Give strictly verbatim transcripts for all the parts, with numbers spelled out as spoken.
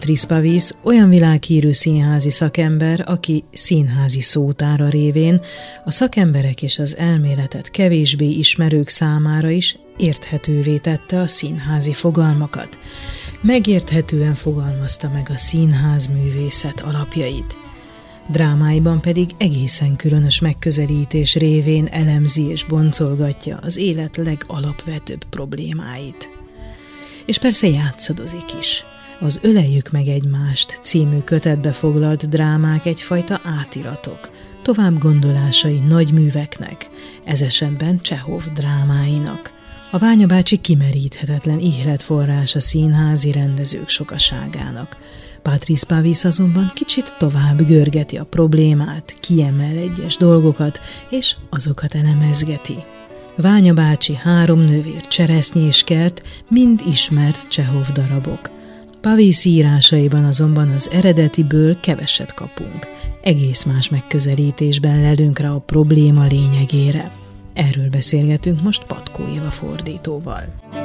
Patrice Pavis olyan világhírű színházi szakember, aki színházi szótára révén a szakemberek és az elméletet kevésbé ismerők számára is érthetővé tette a színházi fogalmakat. Megérthetően fogalmazta meg a színház művészet alapjait. Drámáiban pedig egészen különös megközelítés révén elemzi és boncolgatja az élet legalapvetőbb problémáit. És persze játszadozik is. Az Öleljük meg egymást című kötetbe foglalt drámák egyfajta átiratok, tovább gondolásai nagy műveknek, ez esetben Csehov drámáinak. A Ványa bácsi kimeríthetetlen ihletforrás a színházi rendezők sokaságának. Patrice Pavis azonban kicsit tovább görgeti a problémát, kiemel egyes dolgokat, és azokat elemezgeti. Ványa bácsi, Három nővér, Cseresznyéskert mind ismert Csehov darabok. Pavis írásaiban azonban az eredetiből keveset kapunk. Egész más megközelítésben lelünk rá a probléma lényegére. Erről beszélgetünk most Patkó Éva fordítóval.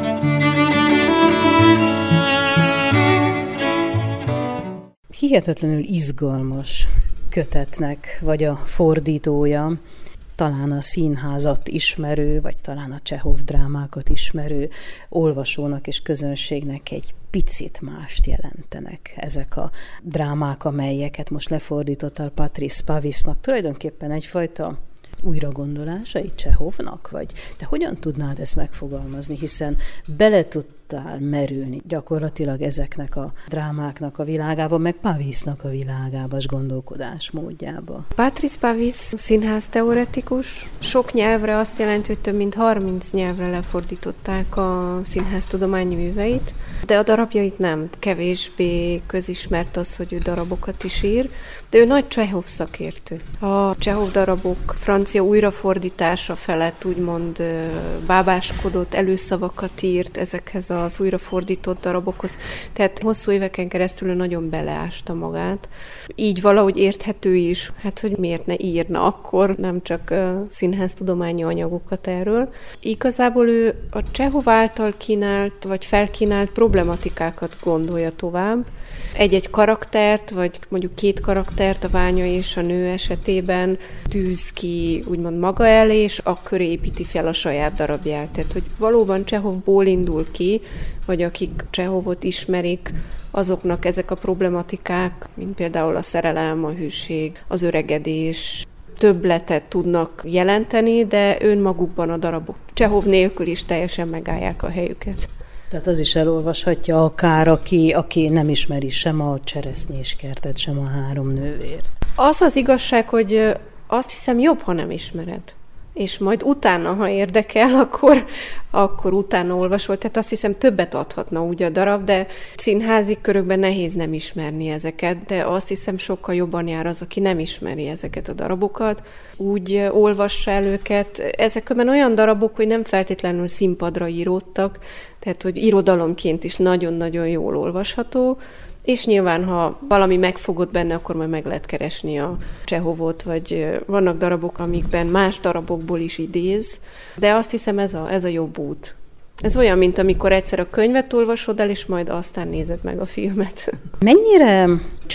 Hihetetlenül izgalmas kötetnek vagy a fordítója, talán a színházat ismerő, vagy talán a Csehov drámákat ismerő olvasónak és közönségnek egy picit mást jelentenek ezek a drámák, amelyeket most lefordítottál Patrice Pavisnak. Tulajdonképpen egyfajta újragondolásai Csehovnak, vagy te hogyan tudnád ezt megfogalmazni, hiszen bele tudtál merülni gyakorlatilag ezeknek a drámáknak a világába, meg Pavisnak a világába, és gondolkodásmódjába. Patrice Pavis színházteoretikus, sok nyelvre azt jelenti, hogy több mint harminc nyelvre lefordították a színháztudományi műveit, de a darabjait nem. Kevésbé közismert az, hogy ő darabokat is ír, de ő nagy Csehov szakértő. A Csehov darabok francia újrafordítása felett úgymond bábáskodott, előszavakat írt ezekhez az újrafordított darabokhoz, tehát hosszú éveken keresztül nagyon beleásta magát. Így valahogy érthető is, hát hogy miért ne írna akkor, nem csak színháztudományi anyagokat erről. Igazából ő a Csehov által kínált, vagy felkínált problematikákat gondolja tovább. Egy-egy karaktert, vagy mondjuk két karaktert, a Ványa és a nő esetében tűz ki úgymond maga elé, és akkor építi fel a saját darabját. Tehát, hogy valóban Csehovból indul ki, vagy akik Csehovot ismerik, azoknak ezek a problematikák, mint például a szerelem, a hűség, az öregedés, többletet tudnak jelenteni, de önmagukban a darabok Csehov nélkül is teljesen megállják a helyüket. Tehát az is elolvashatja akár, aki, aki nem ismeri sem a Cseresznyéskertet, sem a Három nővért. Az az igazság, hogy azt hiszem jobb, ha nem ismered. És majd utána, ha érdekel, akkor, akkor utána olvasol. Tehát azt hiszem többet adhatna úgy a darab, de színházi körökben nehéz nem ismerni ezeket, de azt hiszem sokkal jobban jár az, aki nem ismeri ezeket a darabokat. Úgy olvassa el őket. Ezekben olyan darabok, hogy nem feltétlenül színpadra íródtak, tehát hogy irodalomként is nagyon-nagyon jól olvasható, és nyilván, ha valami megfogott benne, akkor majd meg lehet keresni a Csehovot, vagy vannak darabok, amikben más darabokból is idéz, de azt hiszem ez a, ez a jobb út. Ez olyan, mint amikor egyszer a könyvet olvasod el, és majd aztán nézed meg a filmet. Mennyire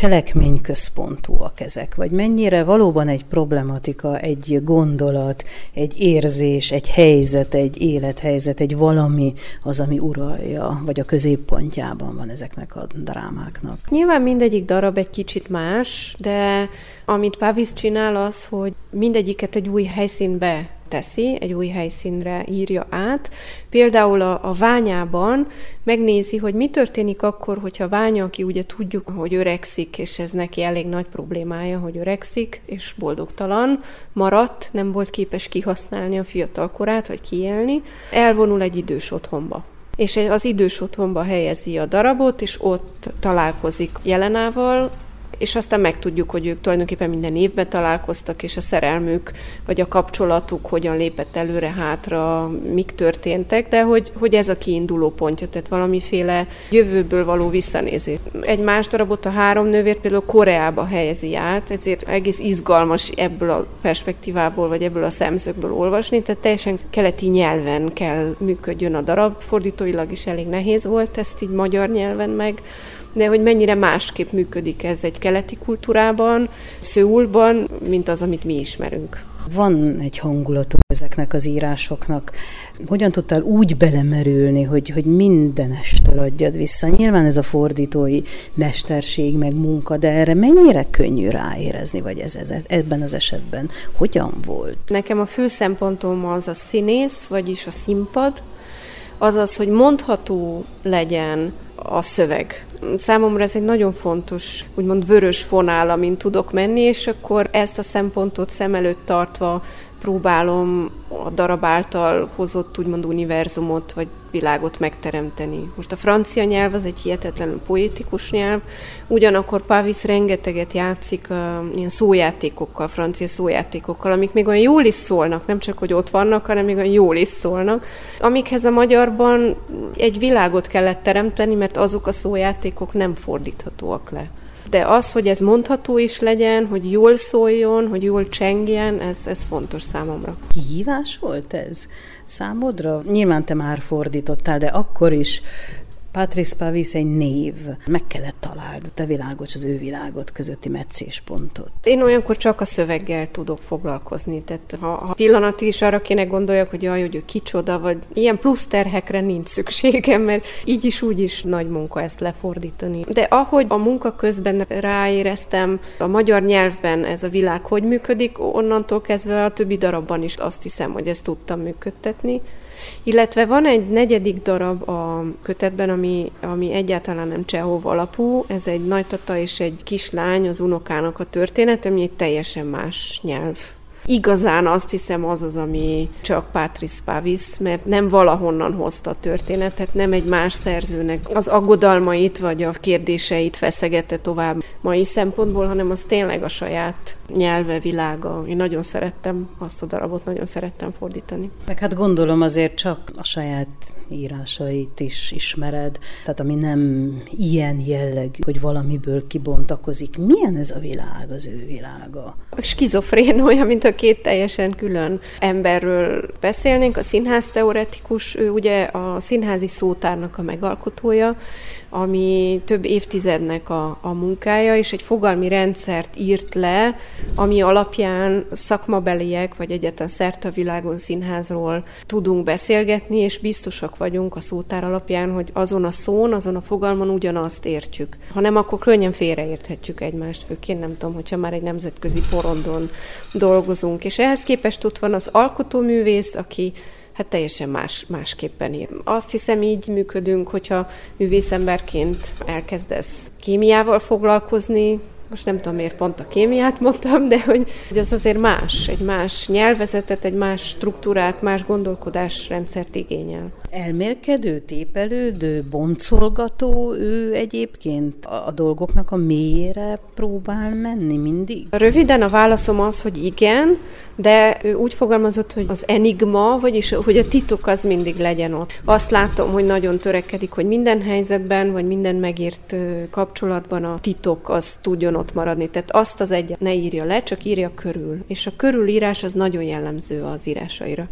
cselekményközpontúak ezek, vagy mennyire valóban egy problematika, egy gondolat, egy érzés, egy helyzet, egy élethelyzet, egy valami az, ami uralja, vagy a középpontjában van ezeknek a drámáknak? Nyilván mindegyik darab egy kicsit más, de amit Pavis csinál az, hogy mindegyiket egy új helyszínbe teszi, egy új helyszínre írja át. Például a, a Ványában megnézi, hogy mi történik akkor, hogyha Ványa, aki ugye tudjuk, hogy öregszik, és ez neki elég nagy problémája, hogy öregszik, és boldogtalan, maradt, nem volt képes kihasználni a fiatal korát, vagy kiélni, elvonul egy idős otthonba. És az idős otthonba helyezi a darabot, és ott találkozik Jelenával, és aztán megtudjuk, hogy ők tulajdonképpen minden évben találkoztak, és a szerelmük, vagy a kapcsolatuk hogyan lépett előre-hátra, mik történtek, de hogy, hogy ez a kiinduló pontja, tehát valamiféle jövőből való visszanézés. Egy más darabot, a Három nővért például Koreába helyezi át, ezért egész izgalmas ebből a perspektívából, vagy ebből a szemszögből olvasni, tehát teljesen keleti nyelven kell működjön a darab, fordítóilag is elég nehéz volt ezt így magyar nyelven meg de hogy mennyire másképp működik ez egy keleti kultúrában, Szöulban, mint az, amit mi ismerünk. Van egy hangulatuk ezeknek az írásoknak. Hogyan tudtál úgy belemerülni, hogy, hogy mindenestől adjad vissza? Nyilván ez a fordítói mesterség, meg munka, de erre mennyire könnyű ráérezni, vagy ez, ez ebben az esetben? Hogyan volt? Nekem a fő szempontom az a színész, vagyis a színpad, azaz, hogy mondható legyen a szöveg. Számomra ez egy nagyon fontos, úgymond vörös fonál, amin tudok menni, és akkor ezt a szempontot szem előtt tartva próbálom a darab által hozott úgymond univerzumot, vagy világot megteremteni. Most a francia nyelv az egy hihetetlenül poétikus nyelv, ugyanakkor Pavis rengeteget játszik uh, ilyen szójátékokkal, francia szójátékokkal, amik még olyan jól is szólnak, nem csak, hogy ott vannak, hanem még olyan jól is szólnak, amikhez a magyarban egy világot kellett teremteni, mert azok a szójátékok nem fordíthatóak le. De az, hogy ez mondható is legyen, hogy jól szóljon, hogy jól csengjen, ez, ez fontos számomra. Kihívás volt ez számodra? Nyilván te már fordítottál, de akkor is Patrice Pavis egy név. Meg kellett találd a te világot, az ő világot közötti meccéspontot. Én olyankor csak a szöveggel tudok foglalkozni. Tehát ha, ha pillanatig is arra kéne gondoljak, hogy jaj, hogy ő kicsoda, vagy ilyen plusz terhekre nincs szükségem, mert így is úgy is nagy munka ezt lefordítani. De ahogy a munka közben ráéreztem, a magyar nyelvben ez a világ hogy működik, onnantól kezdve a többi darabban is azt hiszem, hogy ezt tudtam működtetni. Illetve van egy negyedik darab a kötetben, ami, ami egyáltalán nem Csehov alapú, ez egy nagytata és egy kislány, az unokának a történet, ami egy teljesen más nyelv. Igazán azt hiszem az az, ami csak Patrice Pavis, mert nem valahonnan hozta a történetet, nem egy más szerzőnek az aggodalmait vagy a kérdéseit feszegette tovább mai szempontból, hanem az tényleg a saját nyelve, világa. Én nagyon szerettem azt a darabot, nagyon szerettem fordítani. Meg hát gondolom azért csak a saját írásait is ismered, tehát ami nem ilyen jellegű, hogy valamiből kibontakozik. Milyen ez a világ, az ő világa? Skizofrén, olyan, mint a két teljesen külön emberről beszélnénk. A színház teoretikus, ő ugye a színházi szótárnak a megalkotója, ami több évtizednek a, a munkája, és egy fogalmi rendszert írt le, ami alapján szakmabeliek, vagy egyáltalán szerte a világon színházról tudunk beszélgetni, és biztosak vagyunk a szótár alapján, hogy azon a szón, azon a fogalmon ugyanazt értjük. Ha nem, akkor könnyen félreérthetjük egymást, főként nem tudom, hogyha már egy nemzetközi porondon dolgozunk. És ehhez képest ott van az alkotóművész, aki hát teljesen más, másképpen ír. Azt hiszem, így működünk, hogyha művészemberként elkezdesz kémiával foglalkozni, most nem tudom, miért pont a kémiát mondtam, de hogy, hogy az azért más, egy más nyelvezetet, egy más struktúrát, más gondolkodásrendszert igényel. Elmélkedő, tépelődő, boncolgató ő egyébként a, a dolgoknak a mélyére próbál menni mindig? Röviden a válaszom az, hogy igen, de ő úgy fogalmazott, hogy az enigma, vagyis hogy a titok az mindig legyen ott. Azt látom, hogy nagyon törekedik, hogy minden helyzetben, vagy minden megírt kapcsolatban a titok az tudjon ott maradni. Tehát azt az egyet ne írja le, csak írja körül. És a körülírás az nagyon jellemző az írásaira.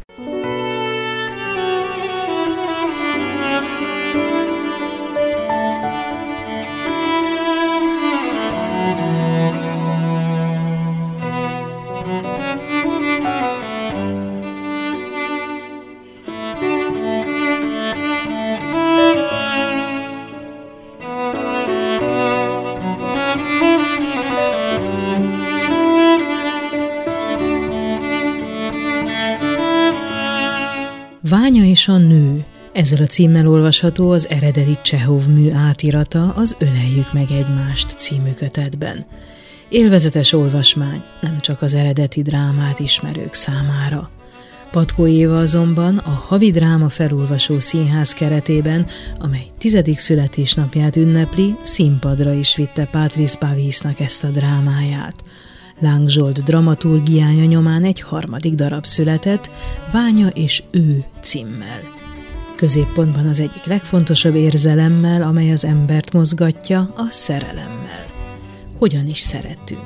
Ványa és a nő. Ezzel a címmel olvasható az eredeti Csehov mű átirata, az Öleljük meg egymást című kötetben. Élvezetes olvasmány, nem csak az eredeti drámát ismerők számára. Patkó Éva azonban a Havi Dráma Felolvasó Színház keretében, amely tizedik születésnapját ünnepli, színpadra is vitte Patrice Pavisnak ezt a drámáját. Láng Zsolt dramaturgiája nyomán egy harmadik darab született, Ványa és ő címmel. Középpontban az egyik legfontosabb érzelemmel, amely az embert mozgatja, a szerelemmel. Hogyan is szeretünk?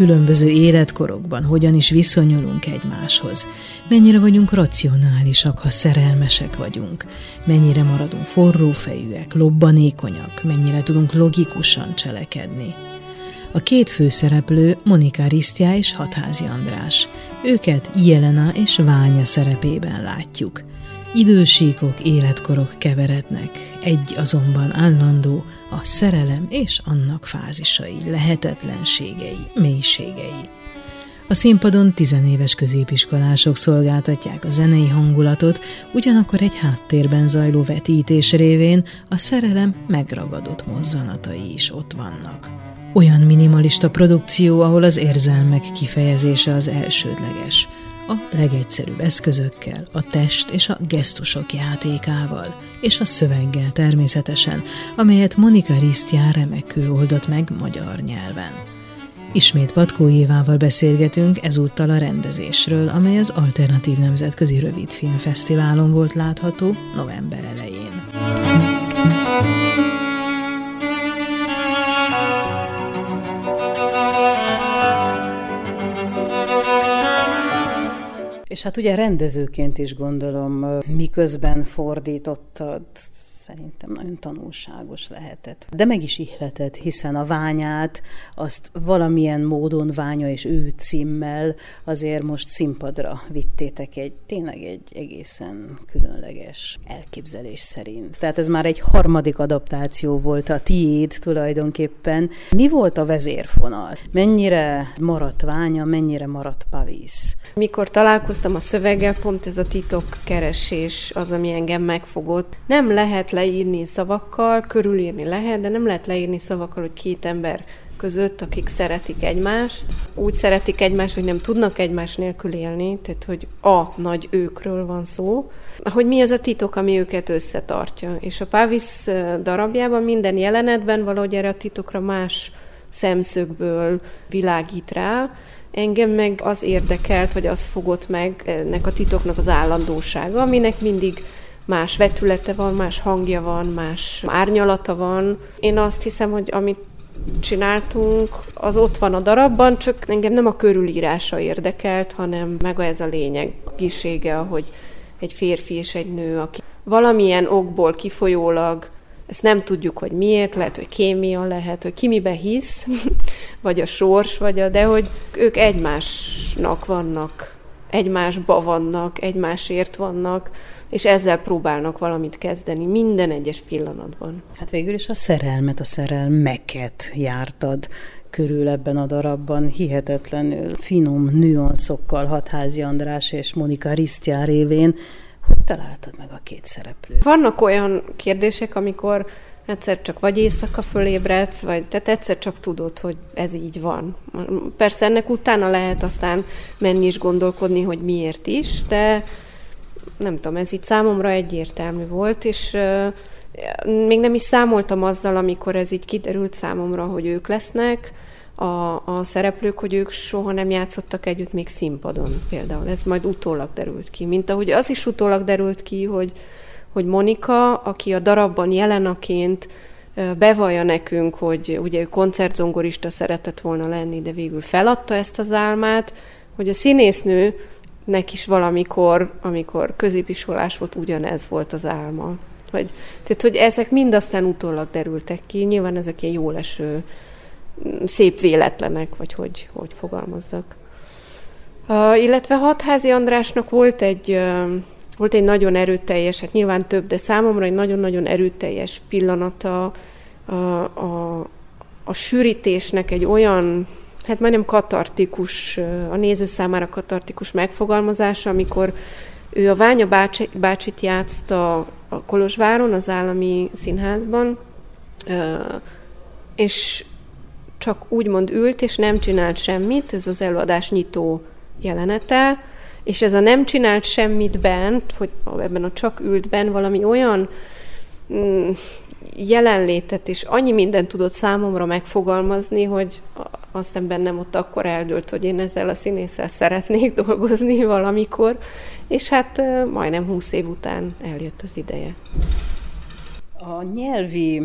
különböző életkorokban hogyan is viszonyulunk egymáshoz, mennyire vagyunk racionálisak, ha szerelmesek vagyunk, mennyire maradunk forrófejűek, lobbanékonyak, mennyire tudunk logikusan cselekedni. A két főszereplő Monika Risztya és Hatházi András. Őket Jelena és Ványa szerepében látjuk. Idősíkok, életkorok keverednek, egy azonban állandó, a szerelem és annak fázisai, lehetetlenségei, mélységei. A színpadon tizenéves középiskolások szolgáltatják a zenei hangulatot, ugyanakkor egy háttérben zajló vetítés révén a szerelem megragadott mozzanatai is ott vannak. Olyan minimalista produkció, ahol az érzelmek kifejezése az elsődleges, a legegyszerűbb eszközökkel, a test és a gesztusok játékával, és a szöveggel természetesen, amelyet Monika Risztya remekül oldott meg magyar nyelven. Ismét Patkó Évával beszélgetünk ezúttal a rendezésről, amely az Alternatív Nemzetközi Rövidfilmfesztiválon volt látható november elején. És hát ugye rendezőként is gondolom, miközben fordítottad, szerintem nagyon tanulságos lehetett. De meg is ihletett, hiszen a Ványát, azt valamilyen módon Ványa és ő címmel azért most színpadra vittétek egy, tényleg egy egészen különleges elképzelés szerint. Tehát ez már egy harmadik adaptáció volt a tiéd tulajdonképpen. Mi volt a vezérfonal? Mennyire maradt Ványa, mennyire maradt Pavis? Mikor találkoztam a szöveggel, pont ez a titokkeresés az, ami engem megfogott. Nem lehet leírni szavakkal, körülírni lehet, de nem lehet leírni szavakkal, hogy két ember között, akik szeretik egymást, úgy szeretik egymást, hogy nem tudnak egymás nélkül élni, tehát hogy a nagy őkről van szó, hogy mi az a titok, ami őket összetartja. És a Pavis darabjában minden jelenetben valahogy erre a titokra más szemszögből világít rá. Engem meg az érdekelt, vagy az fogott meg ennek a titoknak az állandósága, aminek mindig más vetülete van, más hangja van, más árnyalata van. Én azt hiszem, hogy amit csináltunk, az ott van a darabban, csak engem nem a körülírása érdekelt, hanem meg ez a lényegisége, hogy egy férfi és egy nő, aki valamilyen okból kifolyólag, ezt nem tudjuk, hogy miért, lehet, hogy kémia, lehet, hogy ki miben hisz, vagy a sors, vagy a, de hogy ők egymásnak vannak, egymásba vannak, egymásért vannak, és ezzel próbálnak valamit kezdeni minden egyes pillanatban. Hát végül is a szerelmet, a szerelmeket jártad körül ebben a darabban, hihetetlenül finom nüanszokkal Hatházi András és Monika Risztya révén. Hogy találtad meg a két szereplőt? Vannak olyan kérdések, amikor egyszer csak vagy éjszaka fölébredsz, vagy tehát egyszer csak tudod, hogy ez így van. Persze ennek utána lehet aztán menni és gondolkodni, hogy miért is, de nem tudom, ez itt számomra egyértelmű volt, és uh, még nem is számoltam azzal, amikor ez így kiderült számomra, hogy ők lesznek, a, a szereplők, hogy ők soha nem játszottak együtt még színpadon például. Ez majd utólag derült ki. Mint ahogy az is utólag derült ki, hogy, hogy Monika, aki a darabban Jelenaként bevallja nekünk, hogy ugye ő koncertzongorista szeretett volna lenni, de végül feladta ezt az álmát, hogy a színésznőnek is valamikor, amikor középiskolás volt, ugyanez volt az álma. Vagy, tehát, hogy ezek mind aztán utólag derültek ki. Nyilván ezek ilyen jól eső, szép véletlenek, vagy hogy, hogy fogalmazzak. Uh, illetve Hatházi Andrásnak volt egy, uh, volt egy nagyon erőteljes, hát nyilván több, de számomra egy nagyon-nagyon erőteljes pillanata uh, a, a sűrítésnek egy olyan, hát majdnem katartikus, uh, a néző számára katartikus megfogalmazása, amikor ő a Ványa bácsi, bácsit játszta a Kolozsváron, az Állami Színházban, uh, és csak úgymond ült, és nem csinált semmit, ez az előadás nyitó jelenete, és ez a nem csinált semmit bent, hogy ebben a csak ültben valami olyan mm, jelenlétet, és annyi mindent tudott számomra megfogalmazni, hogy aztán bennem ott akkor eldőlt, hogy én ezzel a színésszel szeretnék dolgozni valamikor, és hát majdnem húsz év után eljött az ideje. A nyelvi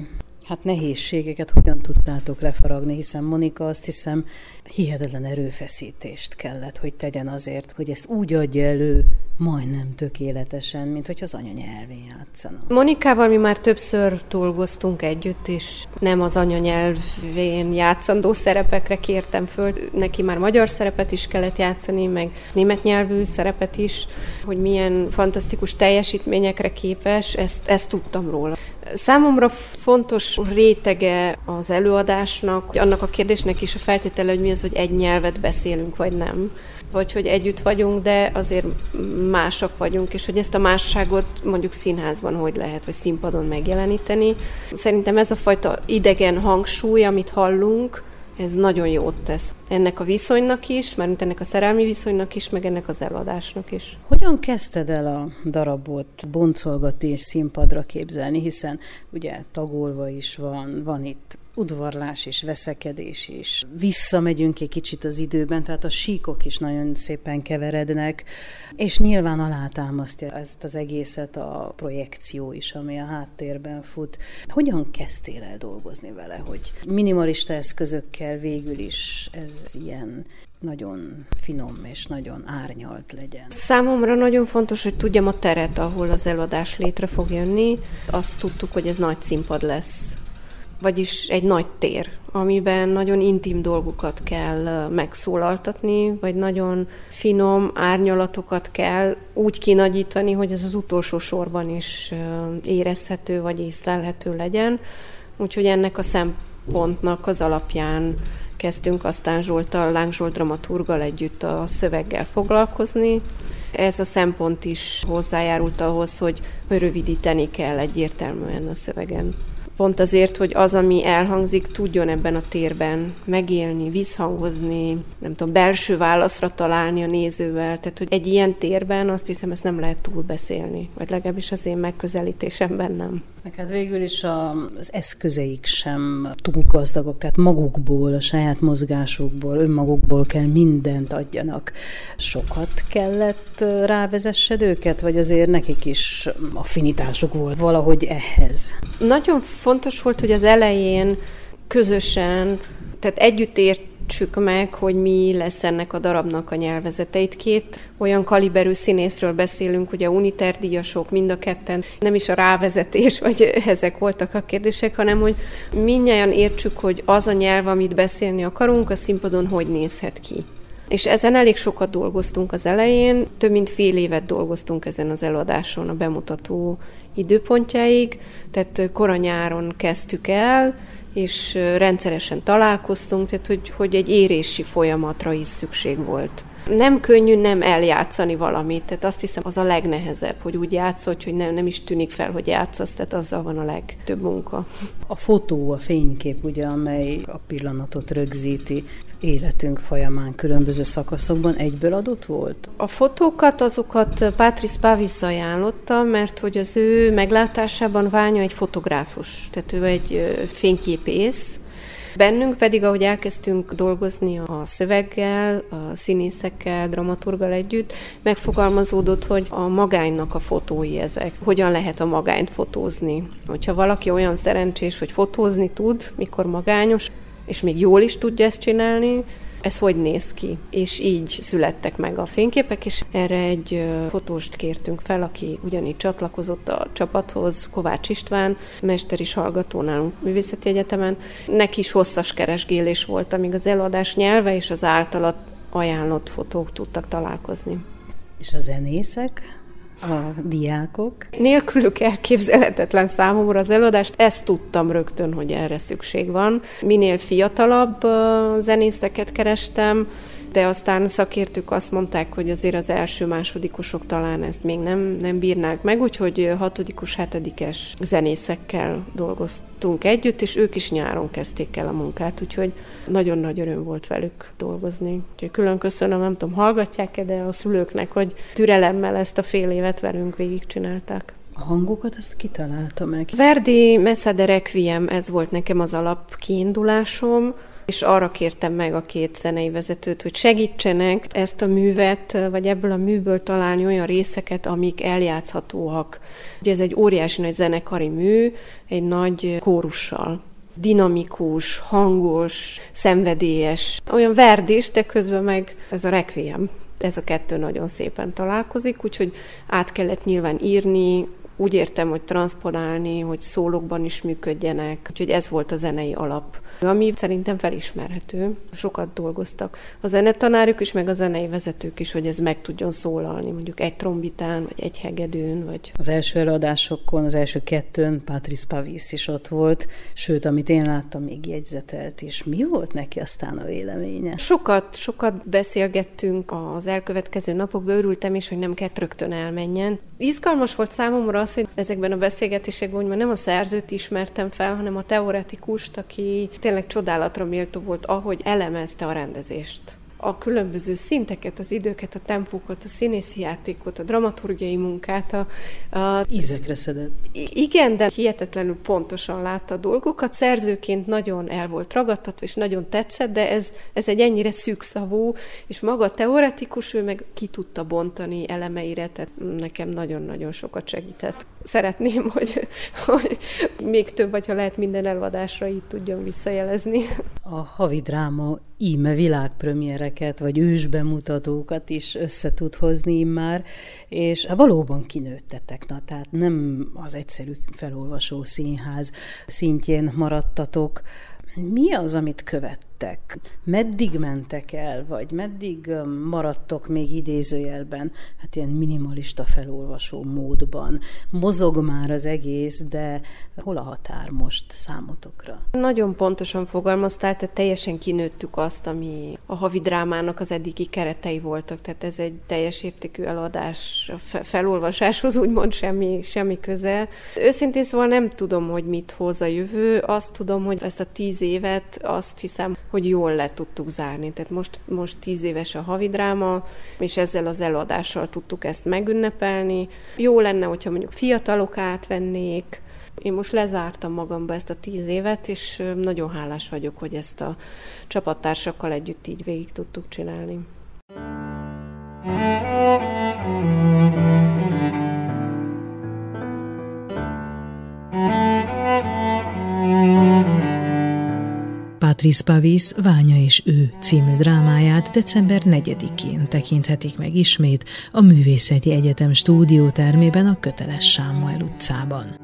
Hát nehézségeket hogyan tudtátok lefaragni, hiszen Monika, azt hiszem, hihetetlen erőfeszítést kellett, hogy tegyen azért, hogy ezt úgy adja elő majdnem tökéletesen, mint hogy az anyanyelvén játszana. Monikával mi már többször dolgoztunk együtt, és nem az anyanyelvén játszandó szerepekre kértem föl. Neki már magyar szerepet is kellett játszani, meg német nyelvű szerepet is, hogy milyen fantasztikus teljesítményekre képes, ezt, ezt tudtam róla. Számomra fontos rétege az előadásnak, annak a kérdésnek is a feltétele, hogy mi az, hogy egy nyelvet beszélünk, vagy nem. Vagy hogy együtt vagyunk, de azért másak vagyunk, és hogy ezt a másságot mondjuk színházban hogy lehet, vagy színpadon megjeleníteni. Szerintem ez a fajta idegen hangsúly, amit hallunk, ez nagyon jót tesz. Ennek a viszonynak is, mert ennek a szerelmi viszonynak is, meg ennek az előadásnak is. Hogyan kezdted el a darabot boncolgatni és színpadra képzelni, hiszen ugye tagolva is van, van itt udvarlás és veszekedés is. Visszamegyünk egy kicsit az időben, tehát a síkok is nagyon szépen keverednek, és nyilván alátámasztja ezt az egészet a projekció is, ami a háttérben fut. Hogyan kezdtél el dolgozni vele, hogy minimalista eszközökkel végül is ez ilyen nagyon finom és nagyon árnyalt legyen? Számomra nagyon fontos, hogy tudjam a teret, ahol az előadás létre fog jönni. Azt tudtuk, hogy ez nagy színpad lesz. Vagyis egy nagy tér, amiben nagyon intim dolgokat kell megszólaltatni, vagy nagyon finom árnyalatokat kell úgy kinagyítani, hogy ez az utolsó sorban is érezhető, vagy észlelhető legyen. Úgyhogy ennek a szempontnak az alapján kezdtünk aztán Zsolttal, Láng Zsolt dramaturggal együtt a szöveggel foglalkozni. Ez a szempont is hozzájárult ahhoz, hogy rövidíteni kell egyértelműen a szövegen. Pont azért, hogy az, ami elhangzik, tudjon ebben a térben megélni, visszhangozni, nem tudom, belső válaszra találni a nézővel. Tehát, hogy egy ilyen térben azt hiszem, ezt nem lehet túlbeszélni, vagy legalábbis az én megközelítésemben nem. Meg hát végül is a, az eszközeik sem túl gazdagok, tehát magukból, a saját mozgásukból, önmagukból kell mindent adjanak. Sokat kellett rávezessed őket, vagy azért nekik is affinitásuk volt valahogy ehhez? Nagyon fontos volt, hogy az elején közösen, tehát együtt értsük meg, hogy mi lesz ennek a darabnak a nyelvezete. Itt két olyan kaliberű színészről beszélünk, ugye uniterdíjasok, mind a ketten, nem is a rávezetés, vagy ezek voltak a kérdések, hanem hogy mindnyájan értsük, hogy az a nyelv, amit beszélni akarunk, a színpadon hogy nézhet ki. És ezen elég sokat dolgoztunk az elején, több mint fél évet dolgoztunk ezen az előadáson a bemutató időpontjáig, tehát kora nyáron kezdtük el, és rendszeresen találkoztunk, tehát hogy, hogy egy érési folyamatra is szükség volt. Nem könnyű nem eljátszani valamit, tehát azt hiszem az a legnehezebb, hogy úgy játszod, hogy nem, nem is tűnik fel, hogy játszasz, tehát azzal van a legtöbb munka. A fotó, a fénykép, ugye, amely a pillanatot rögzíti életünk folyamán különböző szakaszokban, egyből adott volt? A fotókat, azokat Patrice Pavis ajánlotta, mert hogy az ő meglátásában Ványa egy fotográfus, tehát ő egy fényképész. Bennünk pedig, ahogy elkezdtünk dolgozni a szöveggel, a színészekkel, dramaturggal együtt, megfogalmazódott, hogy a magánynak a fotói ezek. Hogyan lehet a magányt fotózni? Hogyha valaki olyan szerencsés, hogy fotózni tud, mikor magányos, és még jól is tudja ezt csinálni, ez hogy néz ki? És így születtek meg a fényképek, és erre egy fotóst kértünk fel, aki ugyanígy csatlakozott a csapathoz, Kovács István, mester is hallgató nálunk Művészeti Egyetemen. Neki is hosszas keresgélés volt, amíg az előadás nyelve és az általa ajánlott fotók tudtak találkozni. És a zenészek? A diákok? Nélkülük elképzelhetetlen számomra az előadást, ezt tudtam rögtön, hogy erre szükség van. Minél fiatalabb zenészeket kerestem, de aztán szakértők azt mondták, hogy azért az első-másodikosok talán ezt még nem, nem bírnák meg, úgyhogy hatodikus, hetedikes zenészekkel dolgoztunk együtt, és ők is nyáron kezdték el a munkát, úgyhogy nagyon nagy öröm volt velük dolgozni. Úgyhogy külön köszönöm, nem tudom, hallgatják-e, de a szülőknek, hogy türelemmel ezt a fél évet velünk végigcsinálták. A hangokat azt kitalálta meg? Verdi Messa de Requiem, ez volt nekem az alap kiindulásom, és arra kértem meg a két zenei vezetőt, hogy segítsenek ezt a művet, vagy ebből a műből találni olyan részeket, amik eljátszhatóak. Ugye ez egy óriási nagy zenekari mű, egy nagy kórussal. Dinamikus, hangos, szenvedélyes, olyan verdés, de közben meg ez a requiem. Ez a kettő nagyon szépen találkozik, úgyhogy át kellett nyilván írni, úgy értem, hogy transzponálni, hogy szólókban is működjenek, úgyhogy ez volt a zenei alap, ami szerintem felismerhető. Sokat dolgoztak a zenetanárok is, meg a zenei vezetők is, hogy ez meg tudjon szólalni, mondjuk egy trombitán, vagy egy hegedűn. Vagy... Az első előadásokon, az első kettőn Patrice Pavis is ott volt, sőt, amit én láttam, még jegyzetelt is. Mi volt neki aztán a véleménye? Sokat, sokat beszélgettünk az elkövetkező napokban, örültem is, hogy nem kellett rögtön elmenjen. Izgalmas volt számomra az, hogy ezekben a beszélgetésekben úgymond nem a szerzőt ismertem fel, hanem a teoretikust, aki tényleg csodálatra méltó volt, ahogy elemezte a rendezést. A különböző szinteket, az időket, a tempókat, a színészi játékot, a dramaturgiai munkát. A, a... Ízekre szedett. Igen, de hihetetlenül pontosan látta a dolgokat. Szerzőként nagyon el volt ragadtatva, és nagyon tetszett, de ez, ez egy ennyire szűkszavú, és maga teoretikus, ő meg ki tudta bontani elemeire, tehát nekem nagyon-nagyon sokat segített. Szeretném, hogy, hogy még több, vagy ha lehet minden előadásra így tudjon visszajelezni. A havi dráma íme világpremiereket, vagy ősbemutatókat is össze tud hozni immár, és valóban kinőttetek, na, tehát nem az egyszerű felolvasó színház szintjén maradtatok. Mi az, amit követtek? Meddig mentek el, vagy meddig maradtok még idézőjelben, hát ilyen minimalista felolvasó módban? Mozog már az egész, de hol a határ most számotokra? Nagyon pontosan fogalmaztál, tehát teljesen kinőttük azt, ami a havi drámának az eddigi keretei voltak, tehát ez egy teljes értékű eladás, a felolvasáshoz úgymond semmi, semmi köze. Őszintén szóval nem tudom, hogy mit hoz a jövő, azt tudom, hogy ezt a tíz évet azt hiszem, hogy jól le tudtuk zárni. Tehát most, most tíz éves a havidráma, és ezzel az előadással tudtuk ezt megünnepelni. Jó lenne, hogyha mondjuk fiatalok átvennék. Én most lezártam magamba ezt a tíz évet, és nagyon hálás vagyok, hogy ezt a csapattársakkal együtt így végig tudtuk csinálni. Patrice Pavis Ványa és ő című drámáját december negyedikén tekinthetik meg ismét a Művészeti Egyetem stúdiótermében a Köteles Sámuel utcában.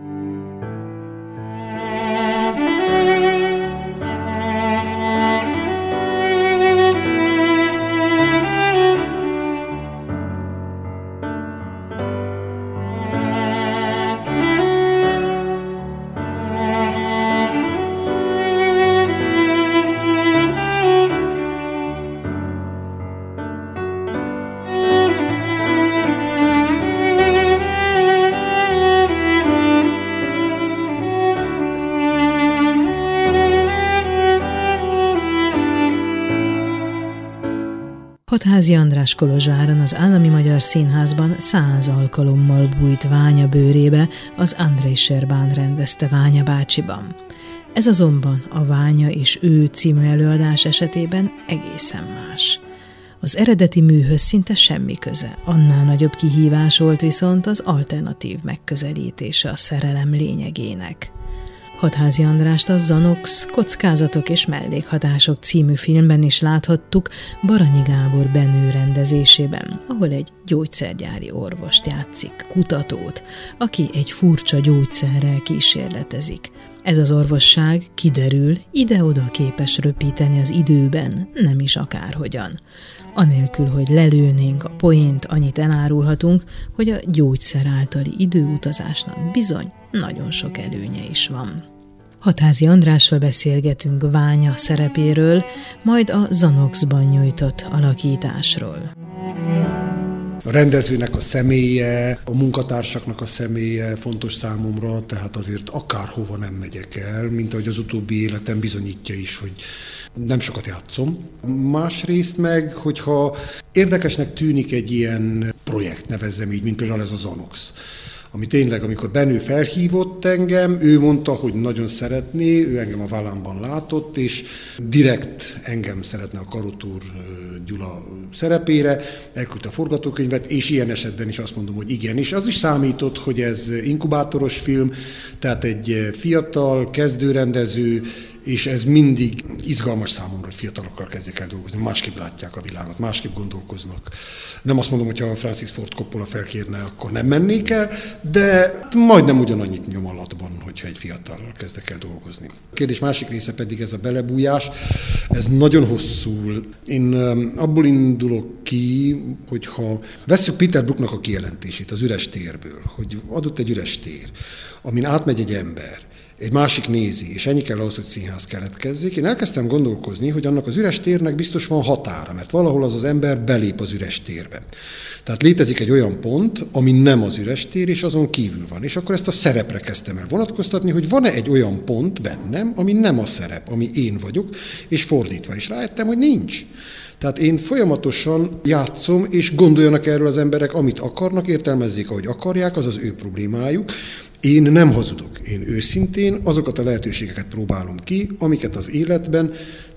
Hatházi András Kolozsváron az Állami Magyar Színházban száz alkalommal bújt Ványa bőrébe, az Andrei Serbán rendezte Ványa bácsiban. Ez azonban a Ványa és ő című előadás esetében egészen más. Az eredeti műhöz szinte semmi köze, annál nagyobb kihívás volt viszont az alternatív megközelítése a szerelem lényegének. Hatházi Andrást a Zanox, Kockázatok és mellékhatások című filmben is láthattuk Baranyi Gábor Benő rendezésében, ahol egy gyógyszergyári orvost játszik, kutatót, aki egy furcsa gyógyszerrel kísérletezik. Ez az orvosság, kiderül, ide-oda képes röpíteni az időben, nem is akárhogyan. Anélkül, hogy lelőnénk a poént, annyit elárulhatunk, hogy a gyógyszer általi időutazásnak bizony nagyon sok előnye is van. Hatházi Andrással beszélgetünk Ványa szerepéről, majd a Zanoxban nyújtott alakításról. A rendezőnek a személye, a munkatársaknak a személye fontos számomra, tehát azért akárhova nem megyek el, mint ahogy az utóbbi életem bizonyítja is, hogy nem sokat játszom. Másrészt meg, hogyha érdekesnek tűnik egy ilyen projekt, nevezzem így, mint például ez a Zanox, ami tényleg, amikor Benő felhívott engem, ő mondta, hogy nagyon szeretné, ő engem a vállámban látott, és direkt engem szeretne a Karotúr Gyula szerepére, elküldte a forgatókönyvet, és ilyen esetben is azt mondom, hogy igen. És az is számított, hogy ez inkubátoros film, tehát egy fiatal, kezdőrendező, és ez mindig izgalmas számomra, hogy fiatalokkal kezdjek el dolgozni, másképp látják a világot, másképp gondolkoznak. Nem azt mondom, hogy ha Francis Ford Coppola felkérne, akkor nem mennék el, de majdnem ugyanannyit nyom alatban, hogyha egy fiatallal kezdek el dolgozni. A kérdés másik része pedig ez a belebújás, ez nagyon hosszú. Én abból indulok ki, hogyha vesszük Peter Brooknak a kijelentését az üres térből, hogy adott egy üres tér, amin átmegy egy ember, egy másik nézi, és ennyi kell ahhoz, hogy színház keletkezzék. Én elkezdtem gondolkozni, hogy annak az üres térnek biztos van határa, mert valahol az az ember belép az üres térbe. Tehát létezik egy olyan pont, ami nem az üres tér, és azon kívül van. És akkor ezt a szerepre kezdtem el vonatkoztatni, hogy van-e egy olyan pont bennem, ami nem a szerep, ami én vagyok, és fordítva is rájöttem, hogy nincs. Tehát én folyamatosan játszom, és gondoljanak erről az emberek, amit akarnak, értelmezzék, ahogy akarják, az az ő problémájuk. Én nem hazudok, én őszintén azokat a lehetőségeket próbálom ki, amiket az életben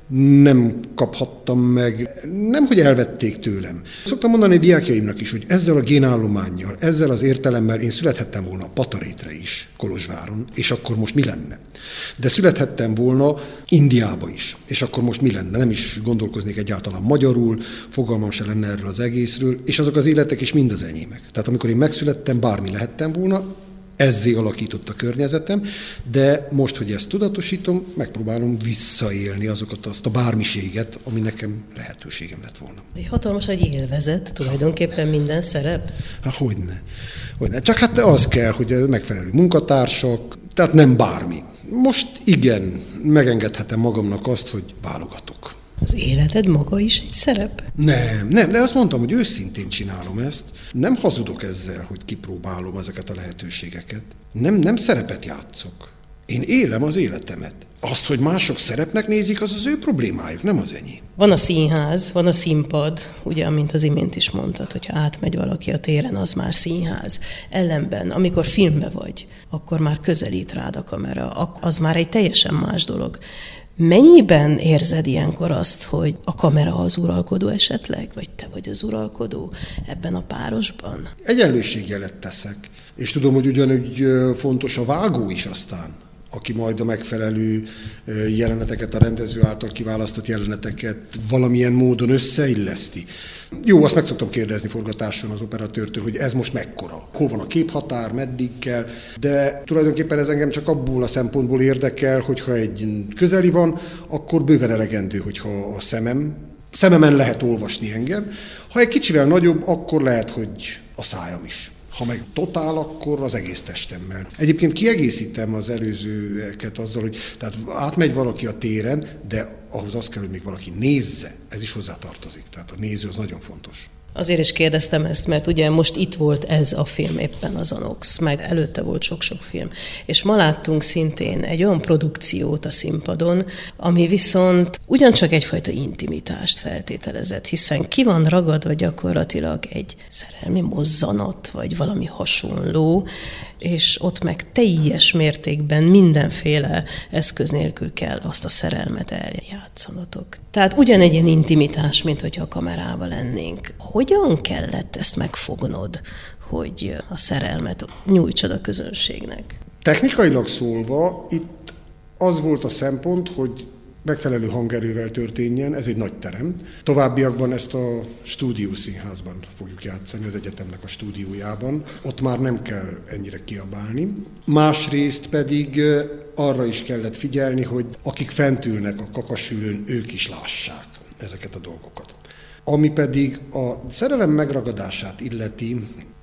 nem kaphattam meg, nem, hogy elvették tőlem. Szoktam mondani a diákjaimnak is, hogy ezzel a génállománnyal, ezzel az értelemmel én születhettem volna Patarétre is, Kolozsváron, és akkor most mi lenne? De születhettem volna Indiába is, és akkor most mi lenne? Nem is gondolkoznék egyáltalán magyarul, fogalmam se lenne erről az egészről, és azok az életek is mind az enyémek. Tehát amikor én megszülettem, bármi lehettem volna, ezzé alakított a környezetem, de most, hogy ezt tudatosítom, megpróbálom visszaélni azokat, azt a bármiséget, ami nekem lehetőségem lett volna. Egy hatalmas egy élvezet, tulajdonképpen minden szerep? Hát hogyne. hogyne. Csak hát az kell, hogy megfelelő munkatársak, tehát nem bármi. Most igen, megengedhetem magamnak azt, hogy válogatok. Az életed maga is egy szerep? Nem, nem, de azt mondtam, hogy őszintén csinálom ezt. Nem hazudok ezzel, hogy kipróbálom ezeket a lehetőségeket. Nem, nem szerepet játszok. Én élem az életemet. Azt, hogy mások szerepnek nézik, az az ő problémájuk, nem az enyém. Van a színház, van a színpad, ugye, amint az imént is mondtad, hogyha átmegy valaki a téren, az már színház. Ellenben, amikor filmbe vagy, akkor már közelít rád a kamera, az már egy teljesen más dolog. Mennyiben érzed ilyenkor azt, hogy a kamera az uralkodó esetleg, vagy te vagy az uralkodó ebben a párosban? Egyenlőségjelet teszek, és tudom, hogy ugyanúgy fontos a vágó is aztán, aki majd a megfelelő jeleneteket, a rendező által kiválasztott jeleneteket valamilyen módon összeilleszti. Jó, azt meg szoktam kérdezni forgatáson az operatőrtől, hogy ez most mekkora, hol van a képhatár, meddig kell, de tulajdonképpen ez engem csak abból a szempontból érdekel, hogyha egy közeli van, akkor bőven elegendő, hogyha a szemem, szememen lehet olvasni engem. Ha egy kicsivel nagyobb, akkor lehet, hogy a szájam is. Ha meg totál, akkor az egész testemmel. Egyébként kiegészítem az előzőeket azzal, hogy tehát átmegy valaki a téren, de ahhoz az kell, hogy még valaki nézze. Ez is hozzátartozik. Tehát a néző az nagyon fontos. Azért is kérdeztem ezt, mert ugye most itt volt ez a film éppen az Anox, meg előtte volt sok-sok film. És ma láttunk szintén egy olyan produkciót a színpadon, ami viszont ugyancsak egyfajta intimitást feltételezett, hiszen ki van ragadva gyakorlatilag egy szerelmi mozzanat, vagy valami hasonló, és ott meg teljes mértékben mindenféle eszköz nélkül kell azt a szerelmet eljátszanatok. Tehát ugyanegy ilyen intimitás, mint hogyha a kamerával lennénk. Hogyan kellett ezt megfognod, hogy a szerelmet nyújtsad a közönségnek? Technikailag szólva, itt az volt a szempont, hogy megfelelő hangerővel történjen, ez egy nagy terem. Továbbiakban ezt a stúdiószínházban fogjuk játszani, az egyetemnek a stúdiójában. Ott már nem kell ennyire kiabálni. Másrészt pedig arra is kellett figyelni, hogy akik fent ülnek a kakasülőn, ők is lássák ezeket a dolgokat. Ami pedig a szerelem megragadását illeti,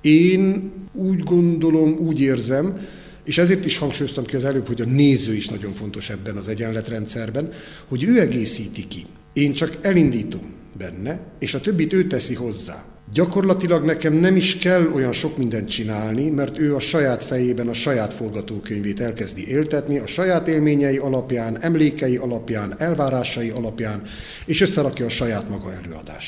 én úgy gondolom, úgy érzem, és ezért is hangsúlyoztam ki az előbb, hogy a néző is nagyon fontos ebben az egyenletrendszerben, hogy ő egészíti ki. Én csak elindítom benne, és a többit ő teszi hozzá. Gyakorlatilag nekem nem is kell olyan sok mindent csinálni, mert ő a saját fejében a saját forgatókönyvét elkezdi éltetni, a saját élményei alapján, emlékei alapján, elvárásai alapján, és összerakja a saját maga előadását.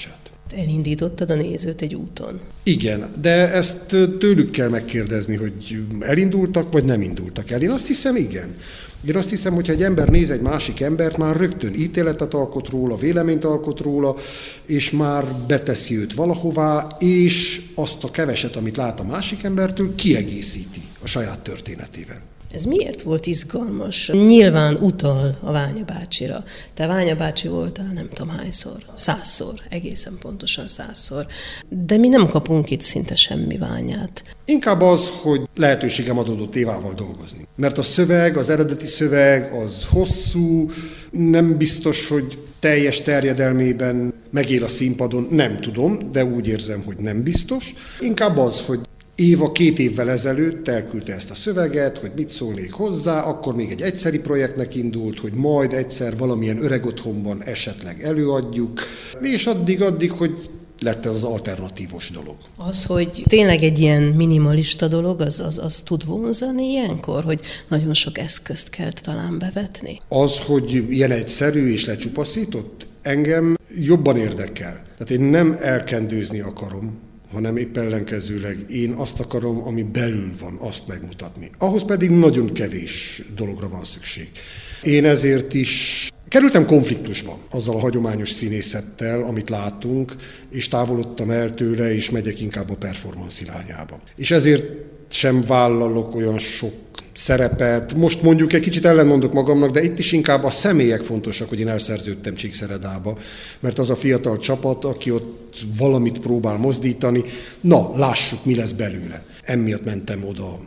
Elindítottad a nézőt egy úton. Igen, de ezt tőlük kell megkérdezni, hogy elindultak, vagy nem indultak el. Én azt hiszem, igen. Én azt hiszem, hogy ha egy ember néz egy másik embert, már rögtön ítéletet alkot róla, véleményt alkot róla, és már beteszi őt valahová, és azt a keveset, amit lát a másik embertől, kiegészíti a saját történetével. Ez miért volt izgalmas? Nyilván utal a Ványa bácsira. Te Ványa bácsi voltál nem tudom hányszor, százszor, egészen pontosan százszor. De mi nem kapunk itt szinte semmi Ványát. Inkább az, hogy lehetőségem adódott Évával dolgozni. Mert a szöveg, az eredeti szöveg, az hosszú, nem biztos, hogy teljes terjedelmében megél a színpadon, nem tudom, de úgy érzem, hogy nem biztos. Inkább az, hogy Éva két évvel ezelőtt elküldte ezt a szöveget, hogy mit szólnék hozzá, akkor még egy egyszeri projektnek indult, hogy majd egyszer valamilyen öreg otthonban esetleg előadjuk, és addig-addig, hogy lett ez az alternatívos dolog. Az, hogy tényleg egy ilyen minimalista dolog, az, az, az tud vonzani ilyenkor, hogy nagyon sok eszközt kell talán bevetni? Az, hogy ilyen egyszerű és lecsupaszított, engem jobban érdekel. Tehát én nem elkendőzni akarom, hanem épp ellenkezőleg én azt akarom, ami belül van, azt megmutatni. Ahhoz pedig nagyon kevés dologra van szükség. Én ezért is kerültem konfliktusba azzal a hagyományos színészettel, amit látunk, és távolodtam el tőle, és megyek inkább a performance irányába. És ezért sem vállalok olyan sok szerepet. Most mondjuk egy kicsit ellenmondok magamnak, de itt is inkább a személyek fontosak, hogy én elszerződtem Csíkszeredába, mert az a fiatal csapat, aki ott valamit próbál mozdítani, na, lássuk, mi lesz belőle. Emiatt mentem oda.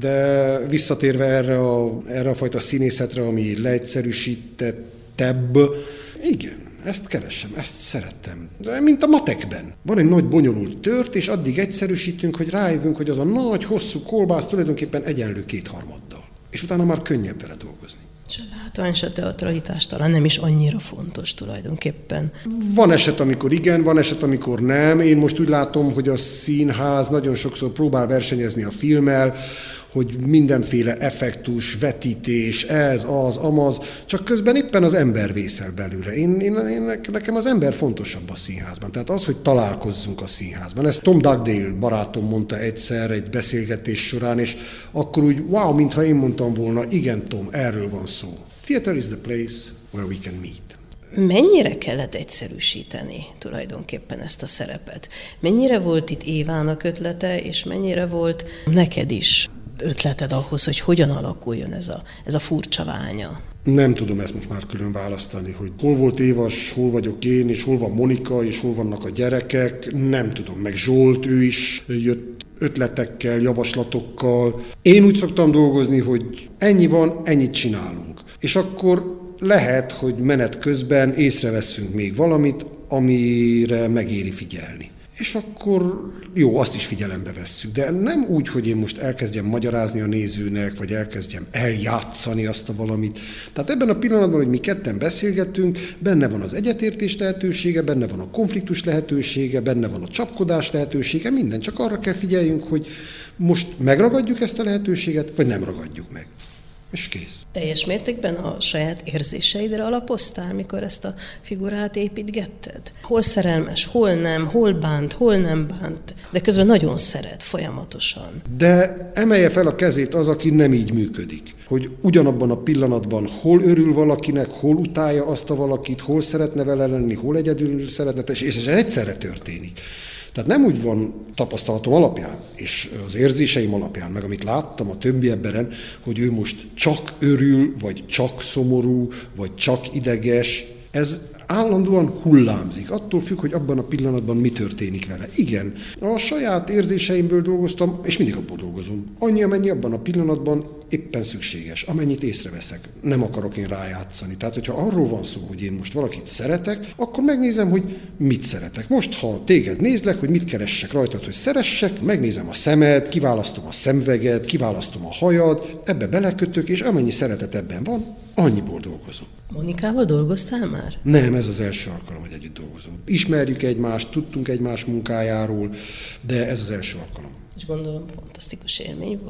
De visszatérve erre a, erre a fajta színészetre, ami leegyszerűsítettebb, igen, ezt keresem, ezt szerettem. De mint a matekben. Van egy nagy bonyolult tört, és addig egyszerűsítünk, hogy rájövünk, hogy az a nagy, hosszú kolbász tulajdonképpen egyenlő kétharmaddal. És utána már könnyebb vele dolgozni. És a látvány és a teatralitás talán nem is annyira fontos tulajdonképpen. Van eset, amikor igen, van eset, amikor nem. Én most úgy látom, hogy a színház nagyon sokszor próbál versenyezni a filmmel, hogy mindenféle effektus, vetítés, ez, az, amaz, csak közben éppen az ember vészel belőle. Én, én, én, nekem az ember fontosabb a színházban. Tehát az, hogy találkozzunk a színházban. Ezt Tom Dugdale barátom mondta egyszer egy beszélgetés során, és akkor úgy, wow, mintha én mondtam volna, igen Tom, erről van szó. Theater is the place where we can meet. Mennyire kellett egyszerűsíteni tulajdonképpen ezt a szerepet? Mennyire volt itt Évának ötlete, és mennyire volt neked is ötleted ahhoz, hogy hogyan alakuljon ez a, ez a furcsa Ványa? Nem tudom ezt most már külön választani, hogy hol volt Évas, hol vagyok én, és hol van Monika, és hol vannak a gyerekek. Nem tudom, meg Zsolt, ő is jött ötletekkel, javaslatokkal. Én úgy szoktam dolgozni, hogy ennyi van, ennyit csinálunk. És akkor lehet, hogy menet közben észreveszünk még valamit, amire megéri figyelni. És akkor jó, azt is figyelembe vesszük, de nem úgy, hogy én most elkezdjem magyarázni a nézőnek, vagy elkezdjem eljátszani azt a valamit. Tehát ebben a pillanatban, hogy mi ketten beszélgetünk, benne van az egyetértés lehetősége, benne van a konfliktus lehetősége, benne van a csapkodás lehetősége, minden, csak arra kell figyeljünk, hogy most megragadjuk ezt a lehetőséget, vagy nem ragadjuk meg. És kész. Teljes mértékben a saját érzéseidre alapoztál, mikor ezt a figurát építgetted? Hol szerelmes, hol nem, hol bánt, hol nem bánt, de közben nagyon szeret folyamatosan. De emelje fel a kezét az, aki nem így működik. Hogy ugyanabban a pillanatban hol örül valakinek, hol utálja azt a valakit, hol szeretne vele lenni, hol egyedül szeretne, és ez egyszerre történik. Tehát nem úgy van tapasztalatom alapján, és az érzéseim alapján, meg amit láttam a többi emberen, hogy ő most csak örül, vagy csak szomorú, vagy csak ideges. Ez állandóan hullámzik, attól függ, hogy abban a pillanatban mi történik vele. Igen, a saját érzéseimből dolgoztam, és mindig abból dolgozom. Annyi, amennyi abban a pillanatban éppen szükséges, amennyit észreveszek. Nem akarok én rájátszani. Tehát, hogyha arról van szó, hogy én most valakit szeretek, akkor megnézem, hogy mit szeretek. Most, ha téged nézlek, hogy mit keressek rajtad, hogy szeressek, megnézem a szemed, kiválasztom a szemüveget, kiválasztom a hajad, ebbe belekötök, és amennyi szeretet ebben van, annyiból dolgozom. Monikával dolgoztál már? Nem, ez az első alkalom, hogy együtt dolgozunk. Ismerjük egymást, tudtunk egymás munkájáról, de ez az első alkalom. És gondolom, fantasztikus élmény volt.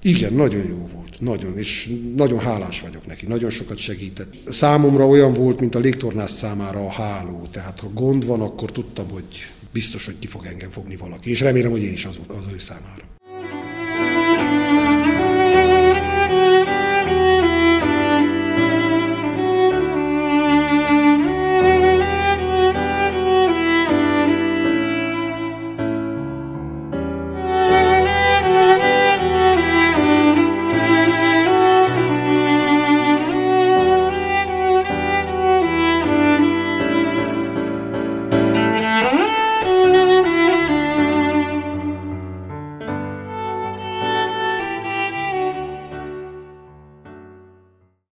Igen, nagyon jó volt, nagyon, és nagyon hálás vagyok neki, nagyon sokat segített. Számomra olyan volt, mint a légtornász számára a háló, tehát ha gond van, akkor tudtam, hogy biztos, hogy ki fog engem fogni valaki, és remélem, hogy én is az, az ő számára.